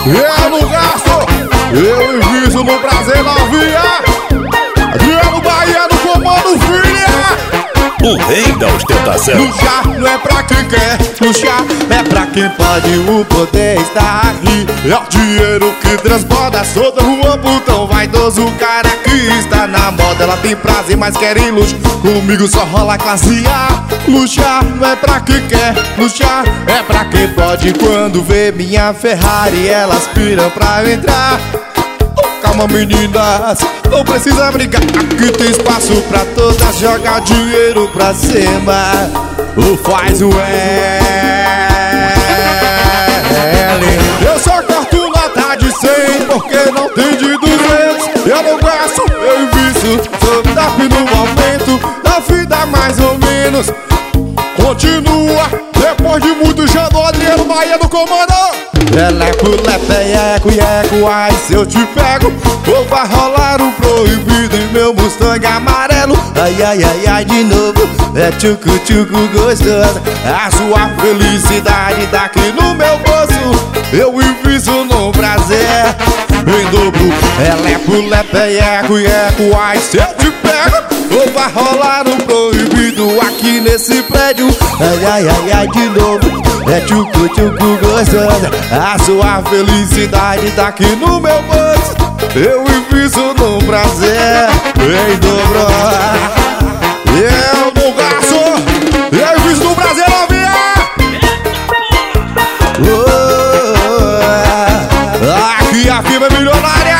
Eu não gasto, eu invisto no prazer novinha. Adriano Bahia no comando, filha. O rei da ostentação. Luxar não é pra quem quer, luxar é pra quem pode. O poder está aqui. É o dinheiro que transborda toda rua, putão vaidoso. O cara que está na moda, ela tem prazer, mas quer ir luxo. Comigo só rola classe A. Luxar não é pra quem quer, luxar é pra quem pode. Quando vê minha Ferrari, elas piram pra entrar. Calma meninas, não precisa brigar. Aqui tem espaço pra todas, jogar dinheiro pra cima. O faz o L. Eu só corto nota de 100, porque não tem de 200. Eu não gasto, eu invisto, sou top no momento. Da vida mais ou menos continua, depois de muito já do Adriano Bahia no comando. Leco, leco, ieco, ai se eu te pego, ou vai rolar um proibido em meu Mustang amarelo. Ai, ai, ai, ai, de novo, é tchucu, tchucu gostosa. A sua felicidade tá aqui no meu bolso. Eu invisto no prazer em dobro. Leco, ieco, ieco, ai se eu te pego, ou vai rolar um proibido aqui nesse prédio. Ai, ai, ai, ai, de novo, é tchucu, tchucu gostosa. A sua felicidade tá aqui no meu bolso. Eu invisto no prazer em dobro. Eu não gasto, eu invisto no prazer, novinha. Aqui a firma é milionária.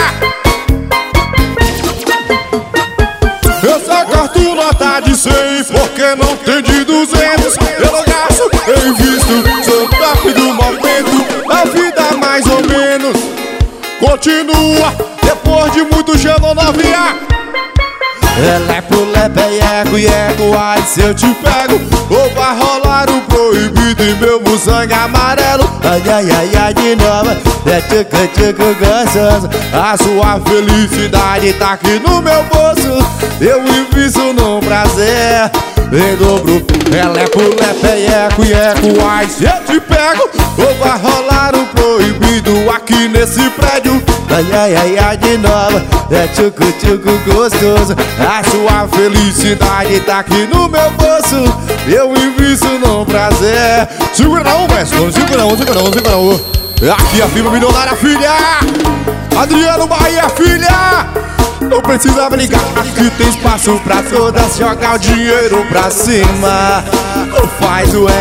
Eu só corto nota de 100, porque não tem de 200. Eu não gasto, eu invisto, sou top do momento. A vida mais ou menos continua, depois de muito gelo novinha. Lepo, ieco, ieco, ai se eu te pego, ou vai rolar o proibido em meu Mustang amarelo. Ai, ai, ai, ai, de novo, é tchucu, tchucu gostoso. A sua felicidade tá aqui no meu bolso. Eu invisto no prazer em dobro. Lepo, ieco, ieco, ai se eu te pego, ou vai rolar o proibido aqui nesse prédio. Ai, ai, ai, ai, de novo, é tchucu, tchucu gostoso. A sua felicidade tá aqui no meu bolso. Eu invisto no prazer. Segura não, mestre, segura não. Aqui a firma milionária, filha. Adriano Bahia, filha. Não precisa brigar, aqui tem espaço pra todas, jogar o dinheiro pra cima. Faz o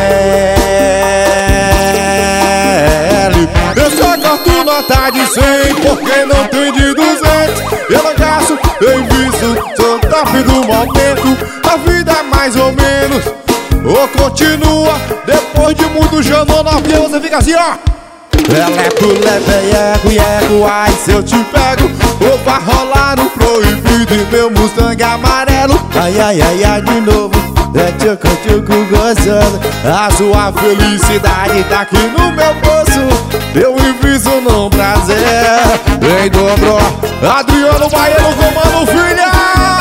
L. Eu só corto nota de 100, porque não tem de 200. Eu não gasto, eu invisto, sou top do momento. A vida mais ou menos, ou continua, depois de muito jano novinha, você fica assim, ó. Leco, ieco, ieco, ai se eu te pego, ou vai rolar um proibido em meu Mustang amarelo. Ai, ai, ai, ai, de novo, é tchucu, tchucu gostoso. A sua felicidade tá aqui no meu bolso. Eu invisto no prazer em dobro. Adriano Bahia no comando, filha.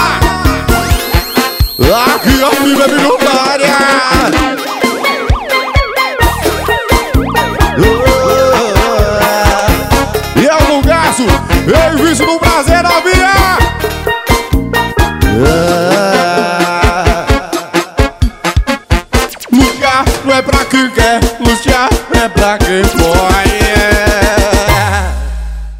Aqui a filha é milionária. Eu invisto no prazer, novinha. Luxar não é pra quem quer, luxar é pra quem pode.